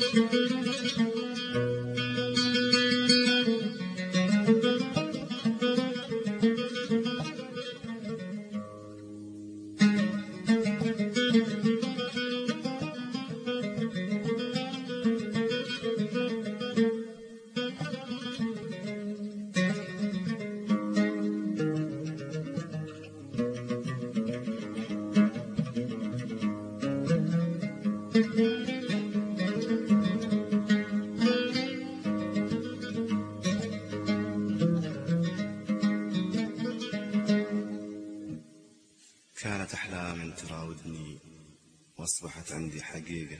كانت أحلام تراودني وأصبحت عندي حقيقة.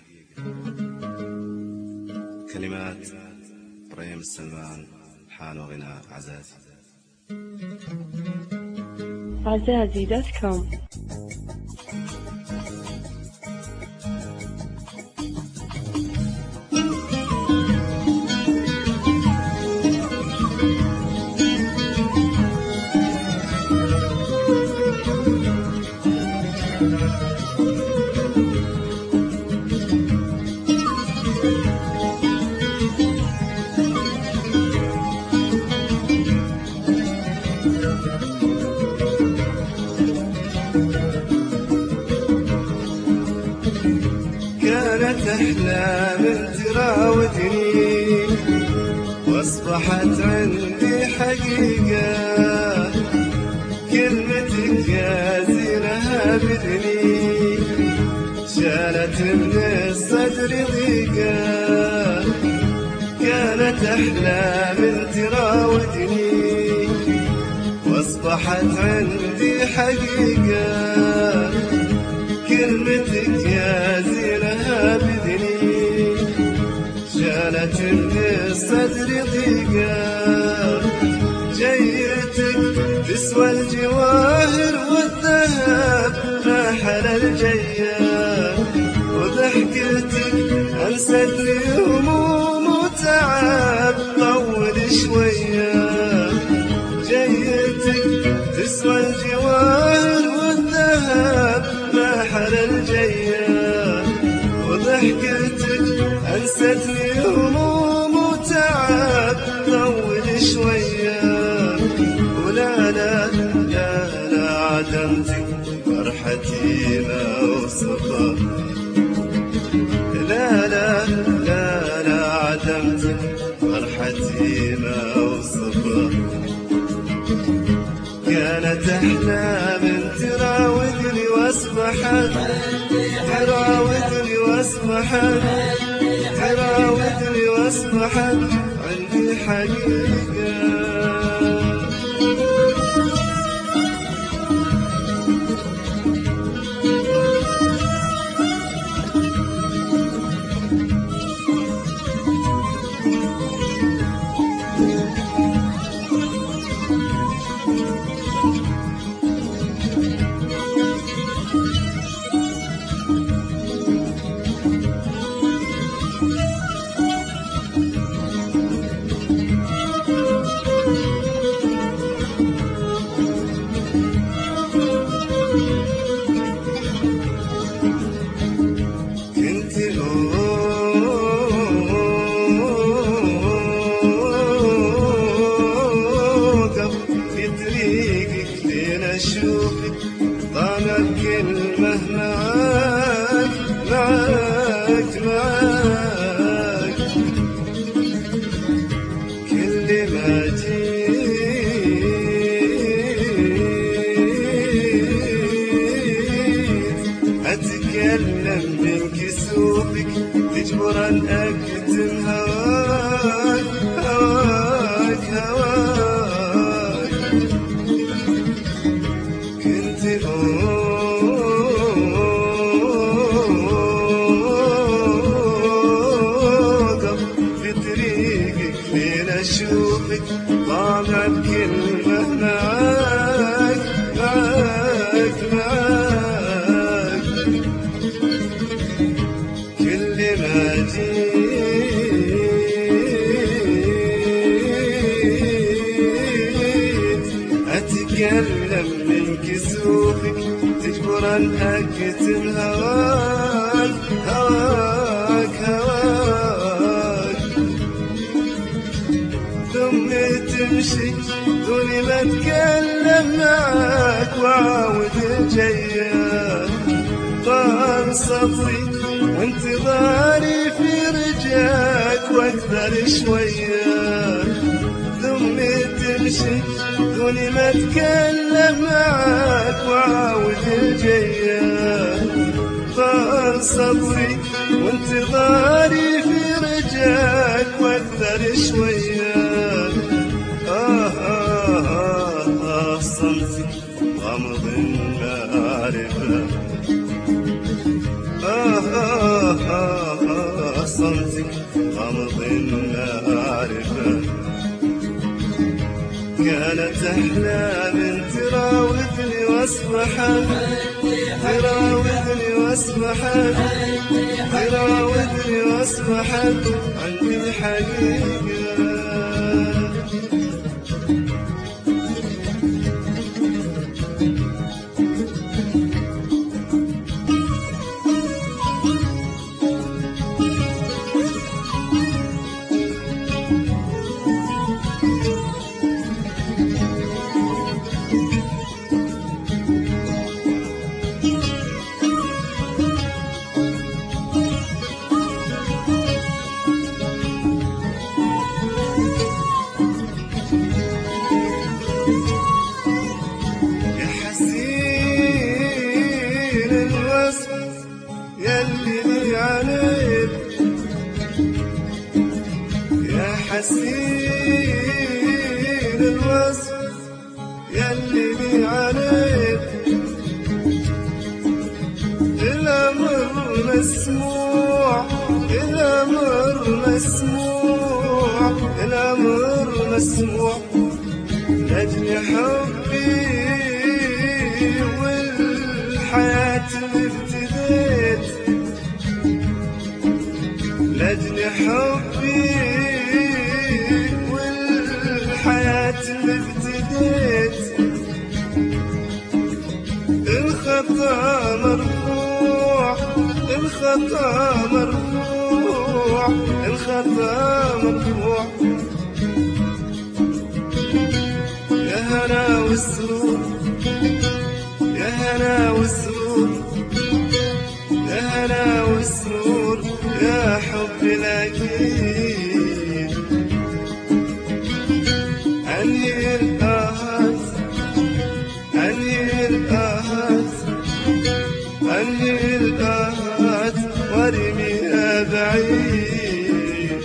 كلمات ريم السلمان، حان وغناء عزازي.com. كانت أحلام تراودني وأصبحت عندي حقيقة. كلمتك يا زينها بدني شالت من الصدر ضيقة. كانت أحلام تراودني وأصبحت عندي حقيقة. كلمتك يا زينها بدني شالت من الصدر ضيقة. جيتك تسوى الجواهر والذهب ما حل الجية. وضحكتك أنست لي هموم وتعب طول شوية. جيتك تسوى الجواهر والذهب ما حل الجية. وضحكتك أنست لي هموم وتعب طول شوية. ولا لا لا لا عدمتك فرحتي ما وصفها. لا لا لا لا عدمتك فرحتي ما وصفها. كانت أحلام تراودني وأصبحت تراودني وأصبحت تراودني وأصبحت عندي حقيقة. أشوفك طالع كلمة معاك معاك معاك. كل ما جيت أتكلم من كسوفك تجبر أن أكتم هواك هواك هواك. أشوفك طالع بكلمة معاك معاك معاك. كل ما جيت أتكلم من كسوفك تجبر أن أكتم هواك هواك هواك. الجاية. طال صبري وانتظاري في رجاك واكثر شوية. ثمي تمشي دوني ما اتكلم معاك وعاود الجاية. طال صبري وانتظاري في رجاك واكثر شوية. صمتك غمض المعرفة. صمتك غمض المعرفة. كانت أحلام تراودني واصبحت تراودني واصبحت تراودني واصبحت عندي الحقيقة. حسين الوصف يلي لي عليك. الأمر مسموع الأمر مسموع الأمر مسموع. لأجل حبي والحياة اللي ابتديت. لأجل حبي والحياة اللي ابتديت. الخطا مرفوع الخطا مرفوع الخطا مرفوع. يا هنا والسرور يا هنا والسرور يا هنا والسرور يا حب الأكيد. أنهي الآهات أنهي الآهات أنهي الآهات وارميها بعيد.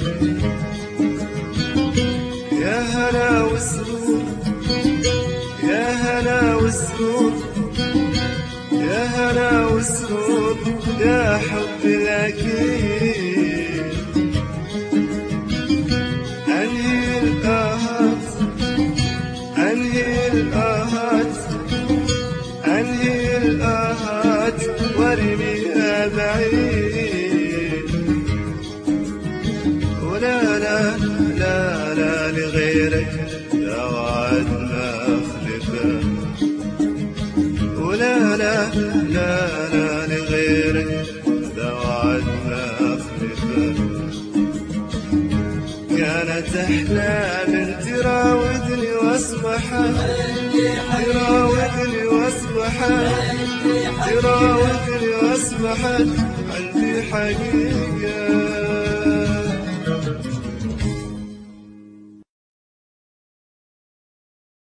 يا هنا والسرور يا هنا والسرور يا هنا والسرور يا حب الأكيد. أنهي الآهات أنهي الآهات أنهي الآهات وارميها بعيد. ولا لا لا لا لغيرك يا وعد ما أخلفه. ولا لا لا لا لغيرك يا وعد ما أخلفه. كانت أحلام تراودني واصبحت تراودني واصبحت تراودني واصبحت عندي حقيقة.